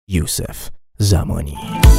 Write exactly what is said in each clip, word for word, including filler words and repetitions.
یوسف زمانی.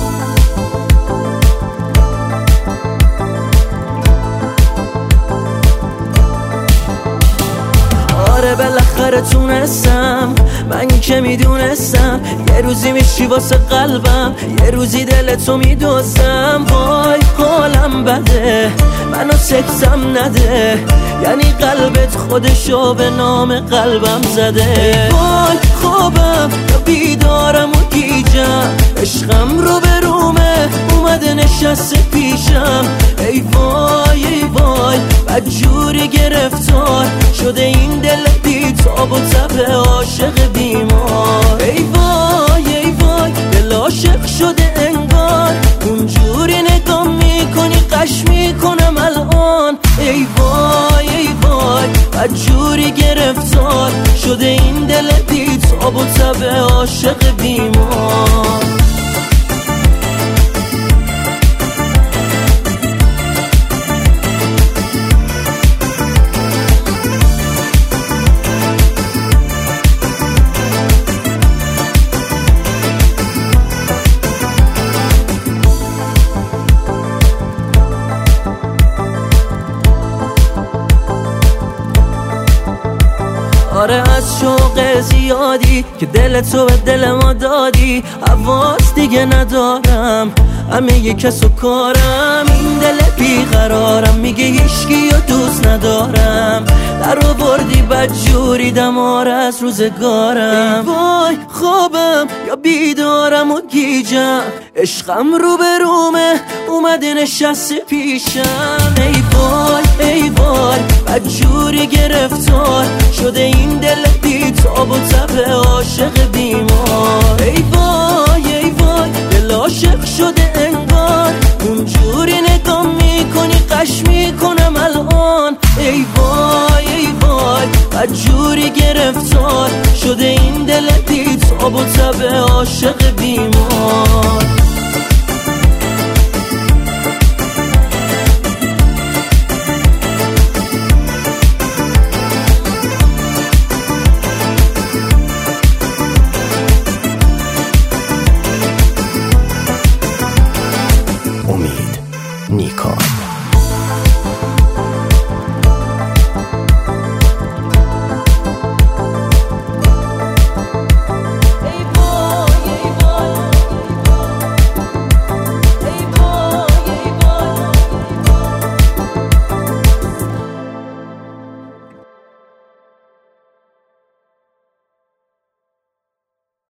آره بالاخره تونستم، من که میدونستم یه روزی میشی واسه قلبم، یه روزی دلتو میدوزم. وای حالم بده، منو سکتم نده، یعنی قلبت خودشو به نام قلبم زده. وای خوابم یا بیدارم و گیجم، عشقم رو به رومه اومده نشسته پیشم. ای وای ای وای بدجوری گرفتار شده این دل بی تاب و تب عاشق بیمار. ای وای ای وای دل عاشق شده انگار، اونجوری نگاه میکنی قش میکنم الان. ای وای ای وای بدجوری گرفتار شده این دل بی تاب و تب عاشق بیمار. آره از شوق زیادی که دل تو به دل ما دادی، حواس دیگه ندارم، همه یه کس و کارم. این دل بیقرارم میگه هیچکی رو دوست ندارم، در آوردی بدجوری دمار از روزگارم. ای وای خوابم یا بیدارم و گیجم، عشقم رو به رومه اومده نشسته پیشم. ای وای ای وای بدجوری گرفتار شده این دل بی تاب و تب عاشق بیمار. ای وای ای وای دل عاشق شده انگار، اونجوری نگاه میکنی قش میکنم الان. ای وای ای وای بدجوری گرفتار شده این دل بی تاب و تب عاشق بیمار.